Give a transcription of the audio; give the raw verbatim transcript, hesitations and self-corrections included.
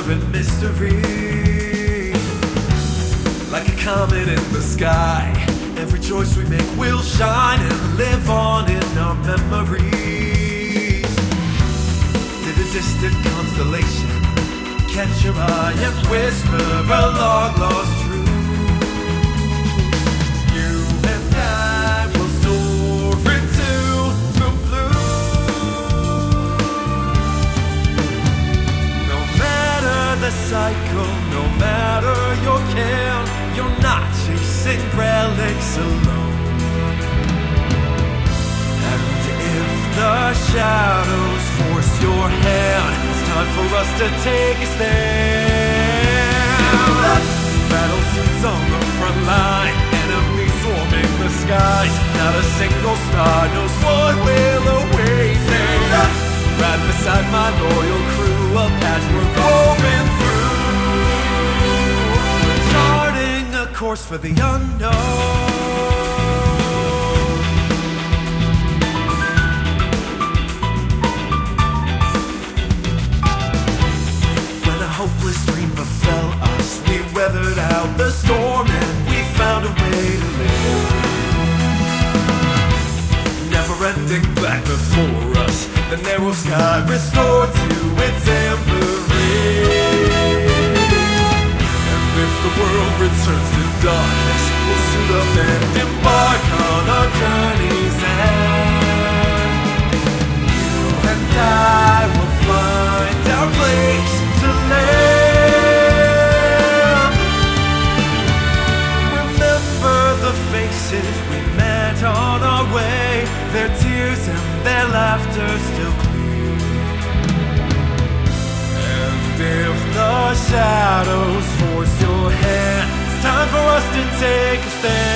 and mystery. Like a comet in the sky, every choice we make will shine and live on in our memories. Did a distant constellation catch your eye and whisper a long-lost truth? You and I will soar into the blue. No matter the cycle, no matter your care, you're not chasing relics alone. And if the shadows force your hand, it's time for us to take a stand. Battle suits on the front line, enemies swarming the skies. Not a single star knows what will await me. Right beside my loyal crew, a patchwork woven through, charting a course for the unknown. Hopeless dream befell us. We weathered out the storm and we found a way to live. Never-ending black before us, the narrow sky restored to its amber ring. And if the world returns to darkness, we'll suit up and embark on our journey's end. You and I will find our place to live. Remember the faces we met on our way, their tears and their laughter still clear. And if the shadows force your hand, it's time for us to take a stand.